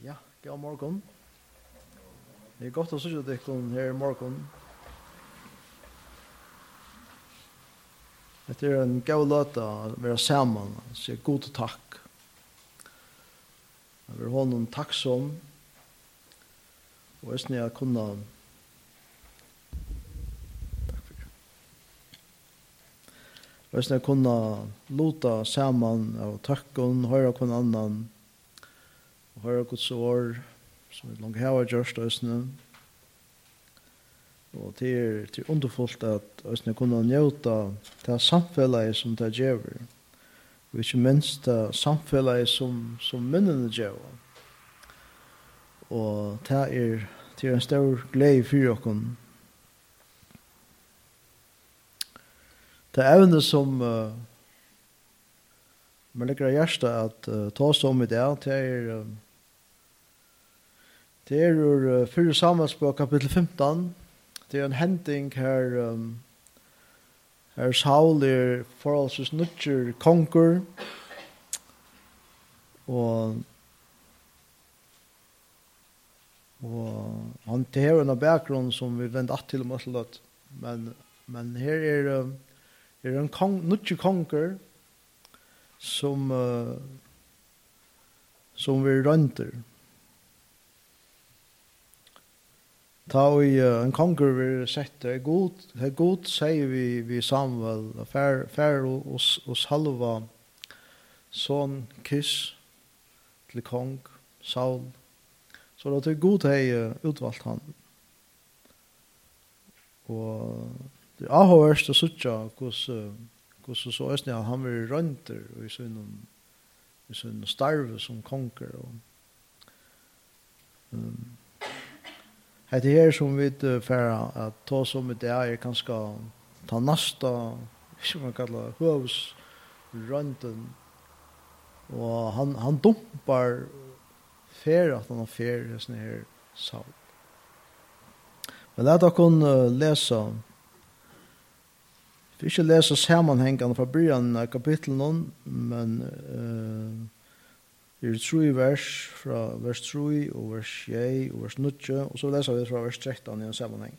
Ja, god morgen. Det er godt å se dere her i morgen. Det er en god løte å være sammen, si god takk. Jeg vil ha noen takksom, og hvis jeg kunne hvis jeg kunne låta sammen av takken, høre hver annan, og høre Guds ord, som vi langt her har gjort østene. Og det er underfullt at østene kunne njøte det samfunnet som det gjør. Og ikke minst det samfunnet som minnene gjør. Og det er en stor glede for dere. Det er evne som man legger av hjertet at ta oss om i det. Det er ur 4 Samuelsbok kapittel 15. Det er en hending her Saul forholdsvis nødger konger. Og han har en bakgrunn som vi vender att til målet. Men her er en nødger konger som vi rønter. Ta vi en konger vi setter god sier vi Samuel fær og salva son Kis til kong Saul. Så det er god hei utvalgt han. Og det er avhørst å suttja hvordan så østene han vil rønter i sin starve som konger. Det her som vi får at ta som det er kanskje ta nasta, som man kallar høvsrønten. Og han dumpar fer at han har fer sånn her Saul. Men la dere kunne lese. Vi ikke lese sammenhengene fra begynnelsen av kapitlet, men det er 3 vers, fra vers 3 og vers 6 og vers 9, og så leser vi fra vers 13 i en sammenheng.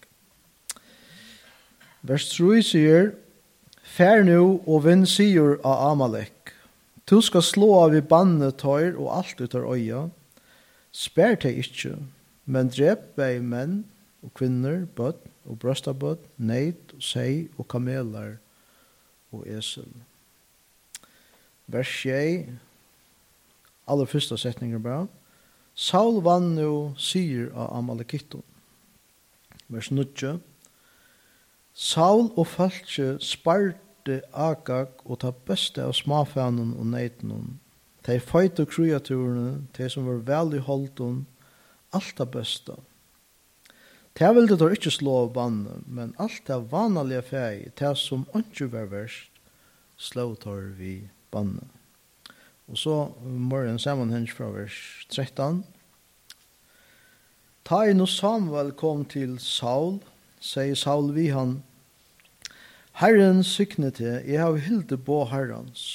Vers 3 sier, «Fær nu og vinn sier av Amalek. Du skal slå av i bannet tøyr og alt ut av øya. Spær deg ikke, men drep bei menn og kvinner, bøtt og brøstabøtt, neid og sei og kameler og esel.» Vers 6, aller første setninger bra. Saul vann nu sier av Amalekitton. Vers 9. Saul og falske sparte Agag og ta beste av smafanen og neitenen. De feite kreaturene, de som var vel i holden, alt det beste. De ville da ikke slå av bannet, men alt det vanlige feg, de som ikke var verst, slå tar vi bannet. Og så må en sammenheng fra vers 13. Ta inn og Samuel kom til Saul, sier Saul vi han, Herren sykne til, jeg har hilde på Herrens.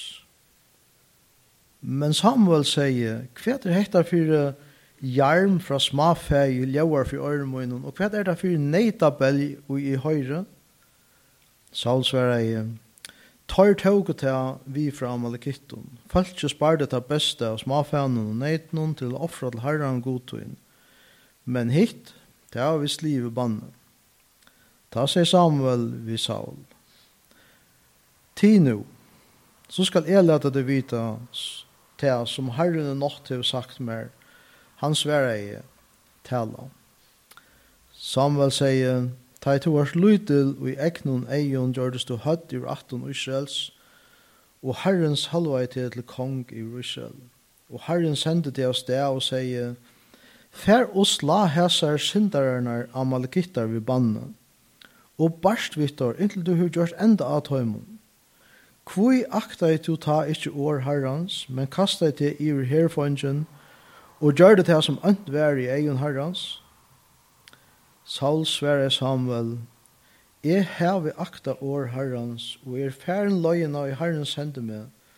Men Samuel sier, hva er dette for hjelm fra smafeg, ljøver for øremunnen, og hva er det for neitabell i høyre? Saul svarer, tar tog til vi fra Amalekitton. Falske sparte det beste av smafanen og neitnon til å offre til Herren godtøyen. Men hit, det har vi slivet bannet. Ta seg Samuel vi Saul. Ti nu, så skal jeg lete det vite til som Herren nok til sagt mer. Han sverre jeg tala. Samuel sier, ta i to års lytel og i eknon eion gjørdes du høtt i 18 Israels, og Herrens halvvei til kong i Israel. Og Herren sendte til oss det og sier, fær oss la hæsar syndarerne Amalekittar vi banne, og barst vittor inntil du har gjort enda av tøymon. Kvoi akta i to ta ikkje år Herrens, men kasta i til i herfongen, og gjør det til som ønt vær i eion Herrens. Saul sverre Samuel, jeg har vi akta år Herrens, og færen løgene i Herrens hende med.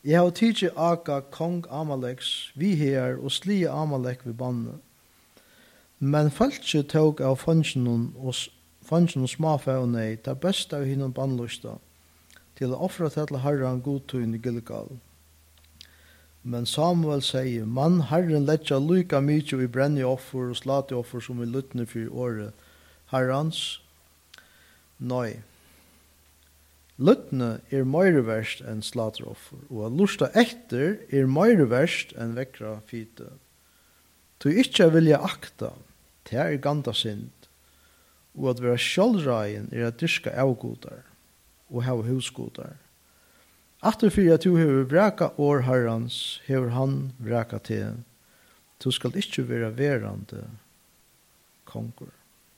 Jeg har tidsi aga kong Amaleks vi her og slie Amalek vi banne. Men falskje tog av fangen og småfævnei ta besta av hinnom bannlusta til å offra til Herren godtøyne Gilgal. Men Samuel sier, man Herren letja lyka mykje i brenne offer og slate offer som i luttne for året Herrens. Nei. Luttne meire verst enn slateroffer, og at lusta etter meire verst enn vekra fite. Tu ikkje vilja akta, det ganda synd, og at vera sjálvraien at dyrka avgodar, og hava husgodar. Atter fyrir at du hever vraka år Herrans, hever han vraka til, du skal ikkje vera verande konkur.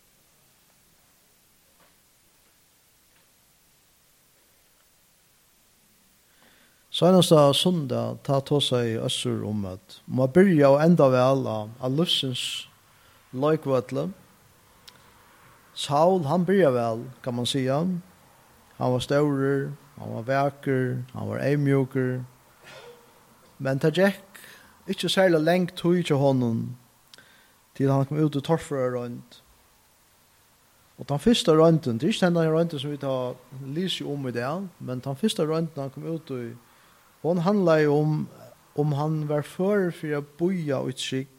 Senasta sunda ta seg i Øssur at man byrja og enda vel av livsens løykvøtle. Saul, han byrja vel, kan man säga. Han var staurer, han var vaker, han var eimjoker. Men det gikk ikke særlig lengt tog til honom til han kom ut og torfra rundt. Og den første rønten, det er ikke denne rønten som vi tar lyser om i det, men den første rønten han kom ut og hon handlar ju om han var för att boja och trick.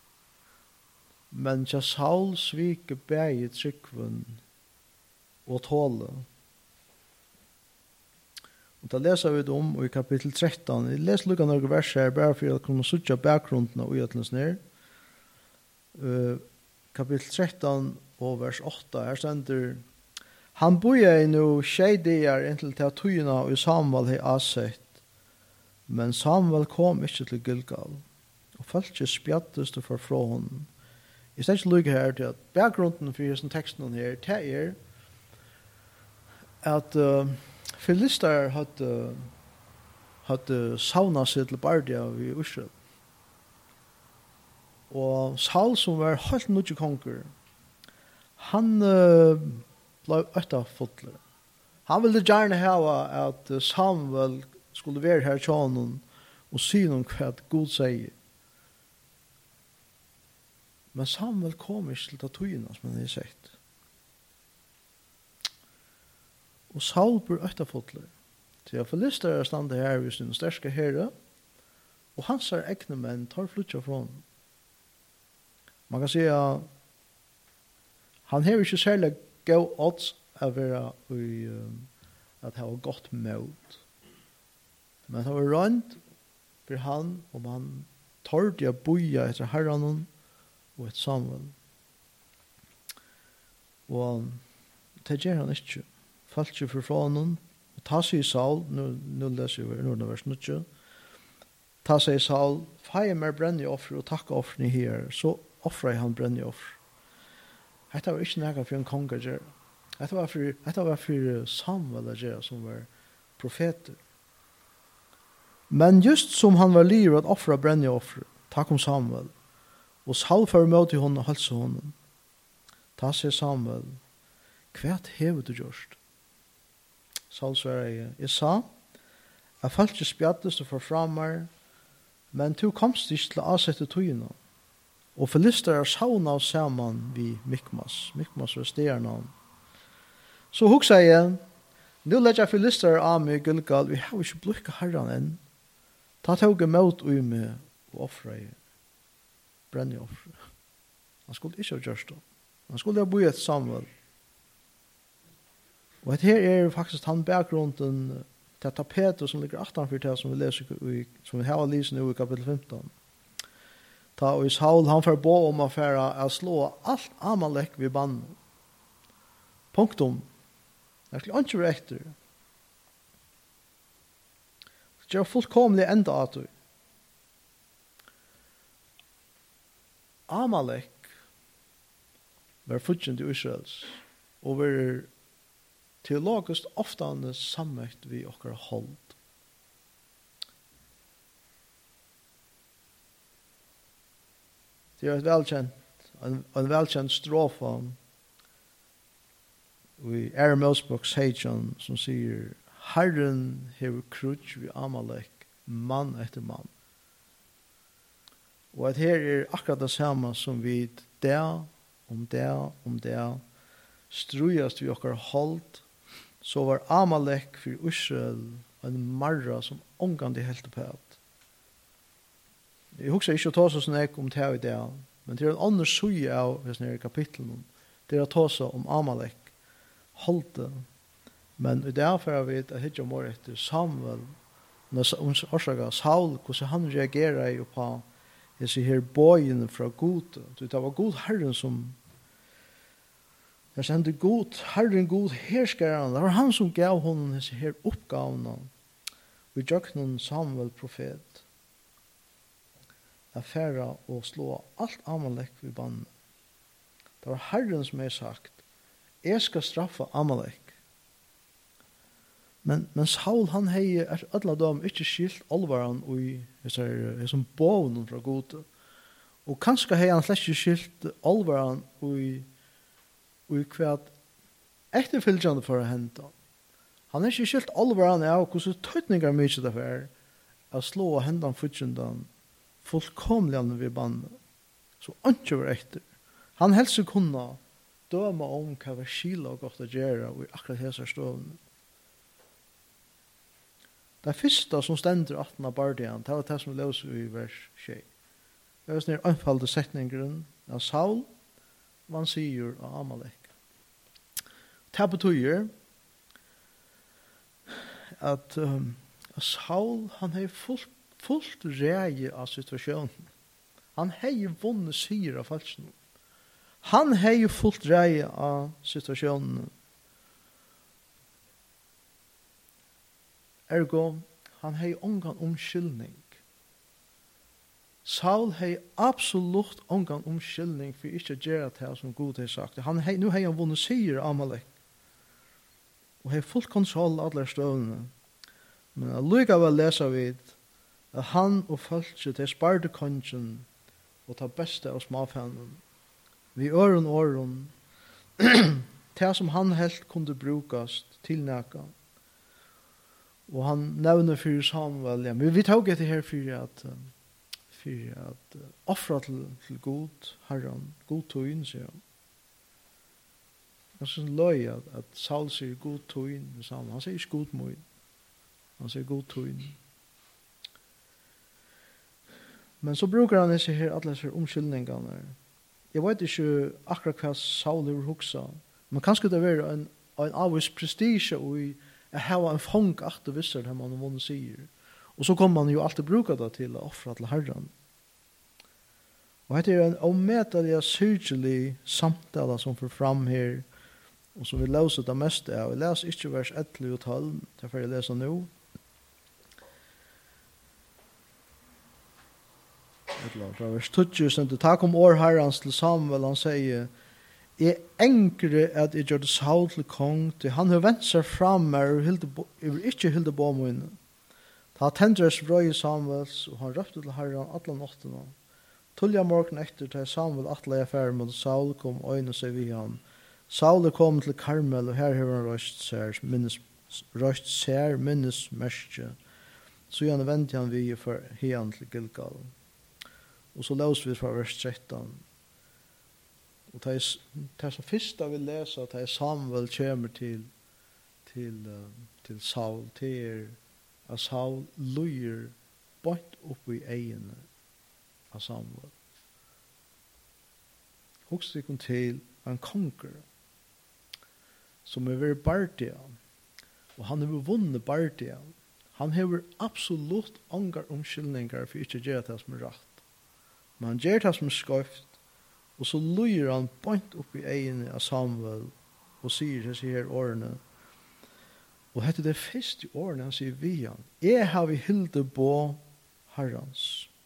Men just Saul svike bäge trickven och tåla. Och då läser vi om i kapitel 13. Vi läser lukka några verser bara för att kunna söka bakgrunden och utlens ner. Kapitel 13 och vers 8 här ständer han boja nu tjejdigar intill till tøyna och Samuel har avsett. Men Samuel kom ikke til Gilgal, og folk spjattest og fra honom. Jeg skal ikke lykke her til at bakgrunden for denne teksten her, det at Filister hadde savnet seg til Bardia i Israel. Og Saul, som var helt nødvendig konger, han ble øytafotler. Han ville gjerne hava at Samuel skulle være her til honom og si noen hva Gud sier. Men Samuel kom ikke til tøyene, som han har sagt. Og Saul blir øytafotler. Til at Filister er stande her ved sin sterske herre, og hans egne menn tar flytja fra honom. Man kan si at han har ikke særlig god odds av at ha godt møt. Men det var rønt for han, om han tørde å boja etter Herren og et Samuel. Og det gjør han ikke. Falt ikke for honom. Og ta seg i Saul, nå leser vi i vers 9. Ta seg i Saul, feie mer brenne offer og takke offerne her, så offrer han brenne offer. Dette var ikke nægget for en konge å gjøre. Dette var for Samuel å gjøre, som var profeter. Men just som han var livet att offra bränneoffer, tack om Samuel. Och Saul för mot i honom och hälsa honom. Ta sig Samuel, kvärt hevet du gjort? Saul svarar, jag sa, jag fallt inte spjattest och för framar, men du komst inte till att sätta tøyna. Och Filister sauna och samman vid Mikmas. Mikmas var stjärnan. Så hugsa jag, nu lägger Filister av mig Gilgal, vi har inte blivit Herren än. Ta tog emot ui med og offra i brenne offra. Han skulle ikke ha gjort det. Han skulle ha boet Samuel. Og her faktisk han bakgrunden til tapetet som ligger 18 det som vi leser som vi har lyst nu i kapitel 15. Ta og Saul han får bo om å slå alt Amalek vid bannen. Punktum. Det skulle ikke være etter. Det var fullkomlig enda at du. Amalek var futsin til Israels og var teologisk ofte sammøkt vi okkar hold. Det er en velkjent strofa i Mosebok 16 som sier Herren hever krutsk vi Amalek, mann etter mann. Og at her akkurat det samme som vi der, om det, strujast vi okkar holdt, så var Amalek for Israel en marra som omgående helt på at. Jeg husker ikke å ta så snakk om det i det, men det en annen suje av denne kapitlen, det å ta så om Amalek holdt det. Men i det for vi at hittar mor etter Samuel, når Saul, hvordan han reagerer på disse her bøyene fra Gud. Det var god Herren som jeg sendte god, Herren god herskeren. Det var han som gav honom disse her oppgavene. Vi gjør noen Samuel profet. Affæra og slå alt Amalek ved bannen. Det var Herren som har sagt, jeg skal straffe Amalek. Men Saul han hei alla dem ikke skilt alvaran i som boven fra gode. Og kanskje hei han slett ikke skilt alvaran i hva etterfylgjande for å hente. Han er ikke skilt alvaran av hvordan tøytningar mykje det er å slå hendan futjendan fullkomlig ved bandet. Så ikke var etter. Han helst kunne døme om hva var skila og godt å gjøre i akkurat hese stående. Det første som stender 18 av bardian, det var det som løs i vers 6. Det var sånn anfallte setningen av Saul, man sier av Amalek. Det betyr at Saul, han har fullt reie av situasjonen. Han har vunnet sier av falsen. Han har fullt reie av situasjonen. Ergo, han hei ongan omskyldning. Saul hei absolutt ongan omskyldning for ikke å gjøre det som Gud har sagt. Nu hei han vunnet sier Amalek. Og hei fullt kontroll av alle støvnene. Men allikevel leser vi at han og følge til sparte kongen og ta beste av småfænden. Vi åren det som han helt kunne brukast til nækka. Og han nevner for Samuel, ja, men vi tok etter her for at offra til god Herren, god tøyen, sier han. Jeg synes løy at Saul sier god tøyen med Samuel. Han sier ikke god møyen. Han sier god tøyen. Men så bruker han disse her, alle disse omskyldningene. Jeg vet ikke akkurat hva Saul har hukset, men kanskje det var en avvis prestige i jeg har en fang at det visser det man vunnet sier. Og så kommer man jo alltid bruka det til å offre til Herren. Og dette en omedelig syrkelig samtale som får fram her, og som vi løser det meste av. Jeg leser ikke vers 11 og 12, derfor jeg leser nå. Fra vers 20, takk om år Herrens til Samuel, han sier, jeg engre at jeg gjør det Saul til kong, til han har vendt seg fram og ikke hilde på mine. Ta tendres vrøy Samuels, og han røpte til Herren alle nattene. Tullja morgen etter til Samuel atle affære mot Saul kom øyne seg vi han. Saul kom til Karmel, og her har han røst ser minnesmerke. Så han vendte han vi for hian til Gilgal. Og så løs vi fra vers 13. Og det er så første vi leser at Samuel kommer til Saul, til at Saul løyer bort opp i egene av Samuel. Husk det kom til en konger som er ved Bardia, og han har vunnet Bardia. Han har absolutt ångar omskyldninger for ikke å gjøre det som er rett. Men han gjør det som er skøft, og så løyer han point opp i egene av Samuel og sier disse her årene. Og dette er det første årene han sier vi han. Jeg har vi hilde på Herrens.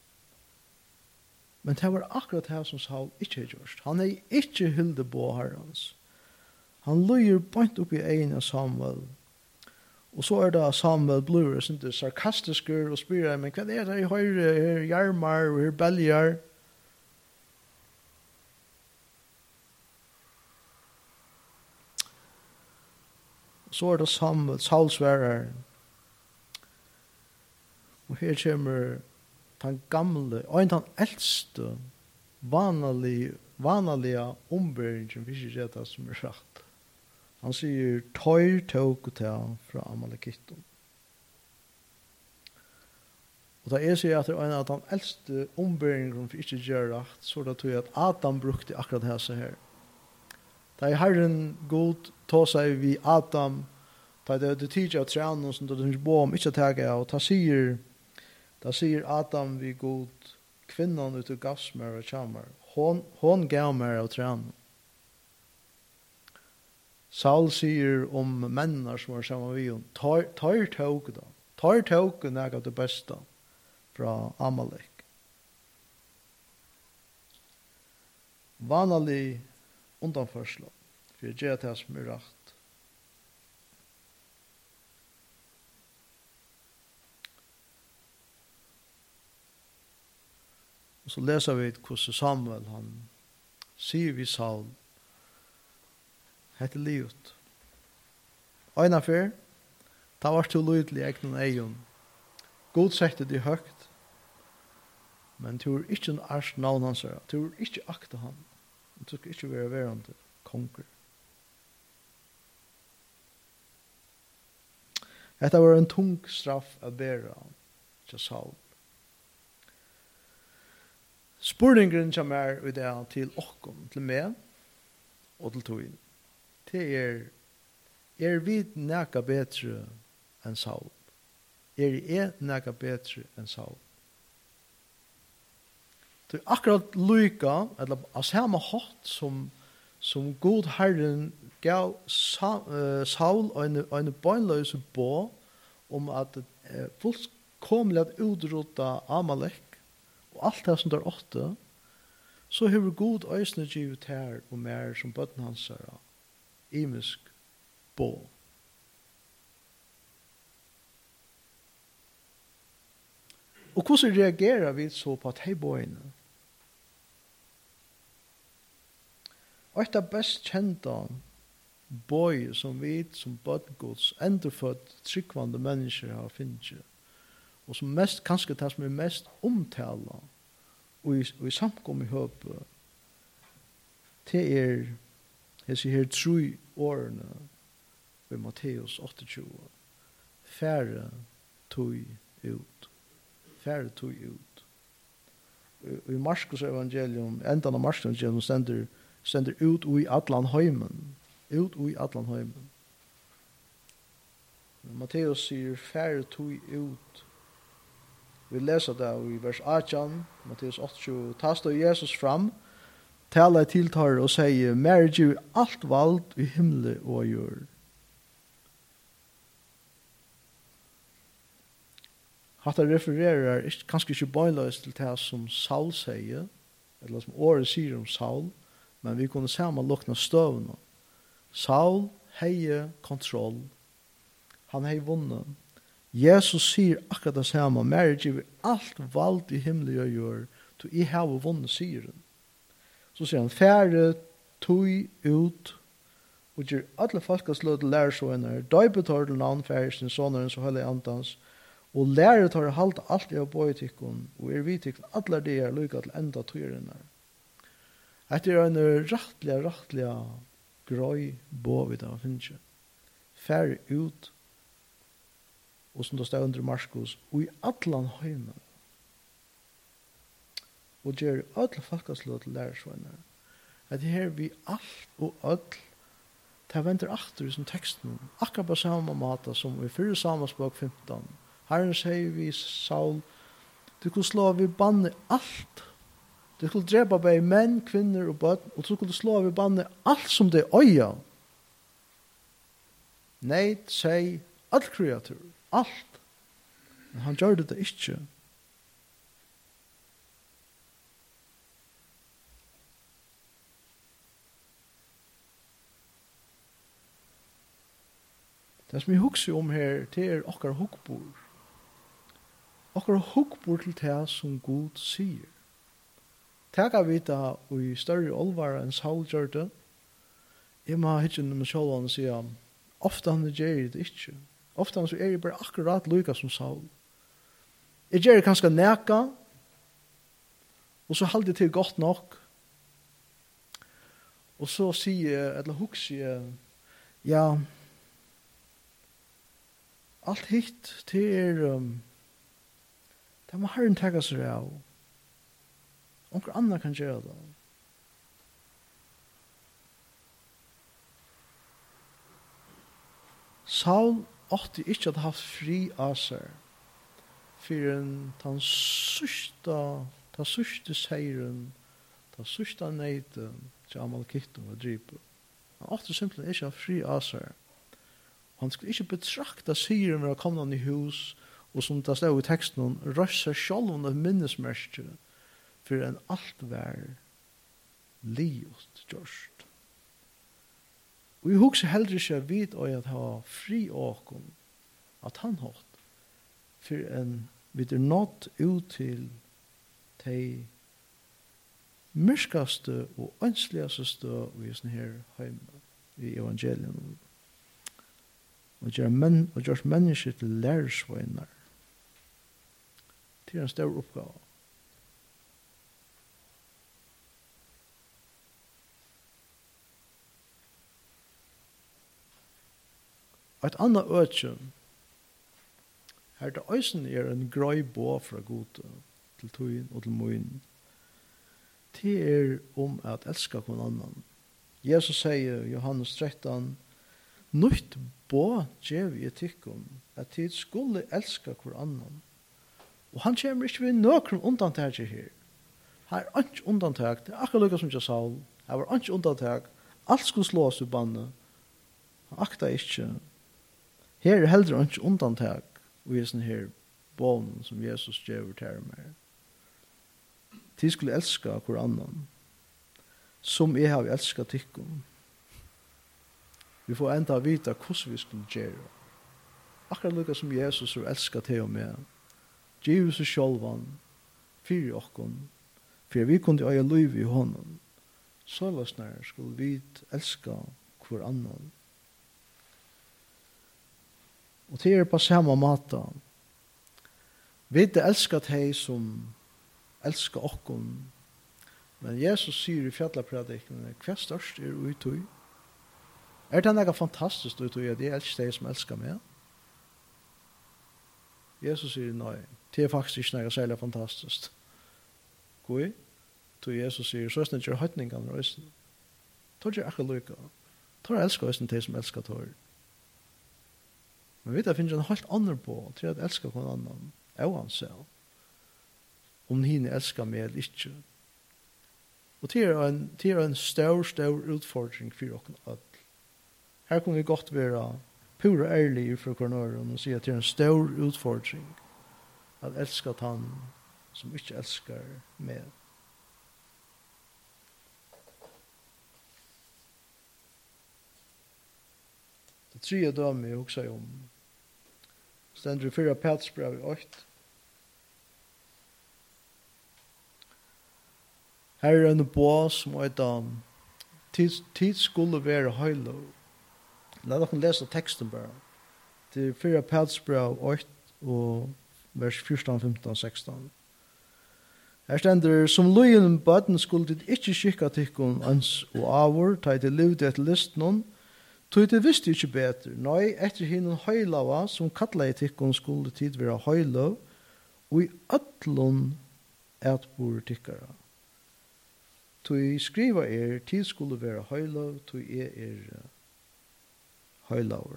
Men det var akkurat det som Saul ikke har gjort. Han er ikke hilde på Herrens. Han løyer point opp i egene av Samuel. Og så er det Samuel blir sarkastisk og spyrer, men hva er det jeg hører her hjermar og her belger? Så er det Saul svarer, Og her kommer den gamle, og en den eldste, vanlige omberingen, hvis ikke det som sagt. Han sier, tøyr tåk til fra Amalekitten. Og da jeg sier at det er en av de eldste omberingen for ikke gjør rett, så er det tog at Adam brukte akkurat dette her. Da er Herren god ta seg vi Adam, da er det tidlig av trænen som det er bo om ikke å ta av, og da sier Adam vi god, kvinnan ut av gassmer og kjammer, hon gav mer av trænen. Saul sier om mennene som var sammen med hon, tar tåk da. Tar tåk er det beste fra Amalek. Vanlig undanførsel, for jeg gjør det som er rett. Og så leser vi hvordan Samuel, han sier vi Saul, hette livet. Øyna fyr, ta var til lydelig egnen egen. God sette de høgt, men du er ikke en arsk navn hans, du er ikke akta han, du skal ikke være verande konger. Dette var en tung straff å bære til Saul. Spurningen kommer i det til okkom, til meg og til togjen. Det vi nækka bedre enn Saul? Nækka bedre enn Saul? Det er akkurat lyka, eller av samme hatt som god Herren gav Saul en bøgnløse på om at fullkomlig at utrota Amalek og alt det som der åtte, så har god øysene givet her og mer som bøtten hans er imisk på. Og hvordan reagerer vi så på at hei bøyene? Og et av best kjente bøy som vi som bøtgods endurfødt tryggvande mennesker har finnet, og som mest, kanskje det som er mest omtala og i samkom i høpe, det jeg sier her 3 årene ved Matteus 28. Færre tog ut. Færre tog ut. I Marskos evangelium, endan av Marskos evangelium, stender ut i atlan heimen. Ut i atlan heimen. Matteus sier færre tog ut. Vi leser det i vers 18, Matteus 28. Ta stod Jesus fram, talar tiltar og sier, «Mer giv alt vald i himmel og jord». Hatta refererar kanskje ikke bøyløst til det som Saul sier, eller som året sier om Saul, men vi kunne sammen lukna støvna. Saul heier kontroll. Han hei vunnet. Jesus sier akkurat det samme, «Mer giv alt vald i himmel og jord, til I har vunnet sieren». Så sier han, færre tog ut, og gjør alle folkens lød til lærersåner, døybetar til navn færsen, såneren så høylig antans, og lærer tar halt alt i av bøytikken, og vi tikkun alle det lykka til enda tøyrene. Etter en rettelig grøy båvid av finnje. Færre ut, og som det stod under Marskos, og i atlan høymen, og gjør alle folkeslå til lærersvønner. At her vi alt og ødel, det venter akter i som teksten, akkurat på samme måte som i 4 Samuelsbok 15. Herren sier vi Saul, du skulle slå vi banne alt. Du skulle drepa bei menn, kvinner og bøtten, og du skulle slå vi banne alt som det øya. Nei, sier alt kreatur, alt. Men han gjør det ikke. Det som jeg husker om her, det er okkar hukkbord. Okkar hukkbord til det som Gud sier. Tega vi da i større olvar enn Saul gjør det. Jeg må ikke med sjålvan og sier, ofte han gjør det ikke. Ofte han er bare akkurat lykka som Saul. Jeg gjør det kanskje neka, og så halde det til godt nok. Og så sier jeg, eller husker jeg, ja, alt hit til det må Herren tenke seg av. Onker andre kan gjøre det. Saul åtte ikke at ha fri av seg for den sørste seieren, den sørste neiden til Amalekitten var dripet. Han åtte simpelthen ikke ha fri av seg. Han skulle ikke betrakta seieren når han kom i hus, og som det stod i teksten, røsse selv om det minnesmerke for en alt var livet gjørst. Og jeg husker heller ikke vidt å ha fri åken at han hatt for en vi nått ut til de mørkaste og ønskeligste støv i sånne her hjemme i evangelien. Og gjør mennesker til lærersvøyner. Det en stor oppgave. Et annet øtje her det øysen en grøy bå fra gode til tøyen og til møyen. Det om at elska kon annan. Jesus sier i Johannes 13, «Nytt bå gjev i etikken, at tid skulle elska hver annan.» Og han kommer ikke ved nøkron undantag her. Her er ikke undantag, det er akkurat lukket som jeg sa, her var ikke undantag, alt skulle slås i bandet. Han akta ikke. Her er heller ikke undantag, og i sånn her bånen som Jesus gjør til meg. De skulle elska hver annan, som jeg har elsket tykken. Vi får enda vite hvordan vi skulle gjøre. Akkurat lukket som Jesus har elsket til og med. Giv seg sjølvan, fyrir okkon, fyrir vi kunne øye liv i hånden. Så løsner skulle vi elska hver annan. Og det på samme måte. Vi elsker de som elsker okkon. Men Jesus sier i fjallapredikkene, hva størst er utøy? Det noe fantastisk utøy at jeg elsker de som elsker meg? Jesus sier nei. Det faktisk ikke noe særlig fantastisk. Hvor? Så Jesus sier, så er det ikke høytningene og øyne. Det er ikke lykke. Det er elsker øyne de som elsker tår. Men vet jeg finner en helt annen på til at elsker noen annen. Og han selv. Om henne elsker meg eller ikke. Og det er en stor utfordring for dere. Her kunne vi godt være pura ærlige for kornøren og si at det er en stor utfordring at elsker han som ikke elsker meg. Det tredje dømme jeg også om stender i 4 Petersbrev i 8. Her er en bå som heter tid skulle være høylov. La dere lese teksten bare. Det er 4 Petersbrev 8 og vers 14, 15, 16. Her stender, som løyen bøten skulle det ikke skikka tikkun ans og avur, ta det livde etter listen, tog det visste ikke bedre. Nei, etter henne høylava, som kattla i tikkun skulle tid være høylov, og i øtlun etbor tikkara. Tog skriva tid skulle være høylov, tog høylover.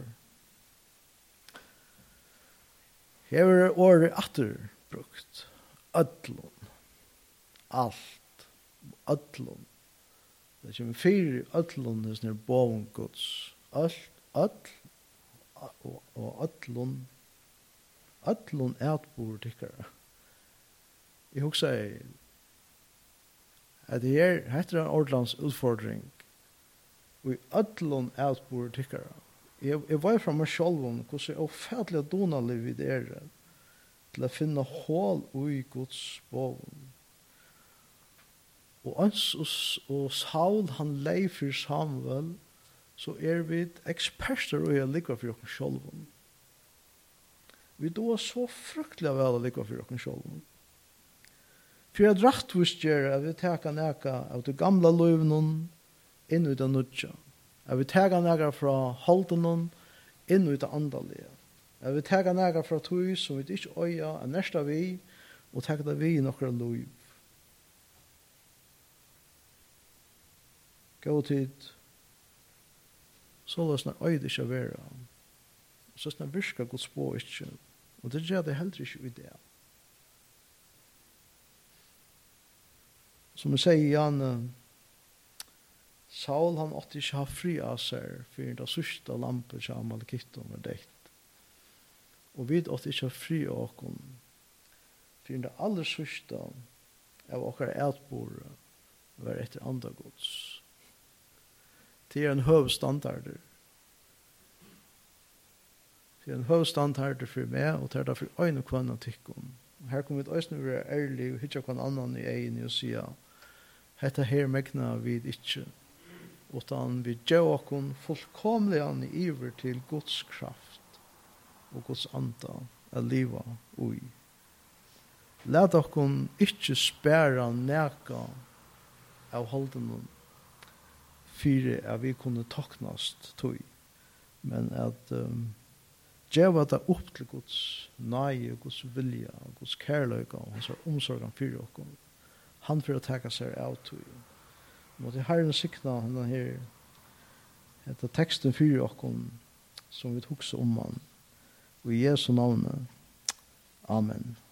Her er året atterbrukt. Øtlun. Alt. Øtlun. Det kommer 4 øtlun, det er sånn bovengods. Øtl, og øtlun. Øtlun etbor tikkara. Jeg husker at det er en ordlands utfordring. Og i øtlun etbor tikkara. Jeg var fra meg selv om hvordan jeg oppfattelig donalig vid til å finne hål i Guds boven. Og Saul han lei for Samuel, så vi eksperter og jeg ligger for oss selv. Vi då så fruktliga väl att lycka för oss själva. För att rättvist gör att vi tar näka av det gamla löven in i det nya. Att vi tar näka från halten in i det andaliga. Att vi tar näka från tog som vi inte öja är nästa vi och tar det vi i några löv. Gå tid. Så lösna öjde inte vara. Så snart virka Guds spår ikke. Og det gjør det heller ikke i det. Som jeg sier igjen, Saul han åtte ikke ha fri av seg for det sørste lampet til Amalekitten var dekt. Og vi åtte ikke ha fri av oss for det aller sørste av okker etbore var etter andre gods. Det er en høvstandard. Det er en høvstandard for meg, og det er derfor øyne kvann av tikkene. Her kommer vi til å være ærlig og hitte hva annan i egen og si hette her megna vi ikke, utan vi gjør oss fullkomlig an i iver til Guds kraft og Guds anta av livet ui. Lad oss ikke spære næka av holden for at vi kunne taknast tog, men at gjeva det opp til Guds nøye, Guds vilja, Guds kærløyga og hans omsorgan for oss. Han for å taka seg av tog. Måtte Herren sikna henne her etter teksten for oss som vi tok seg om han. Og i Jesu navn. Amen.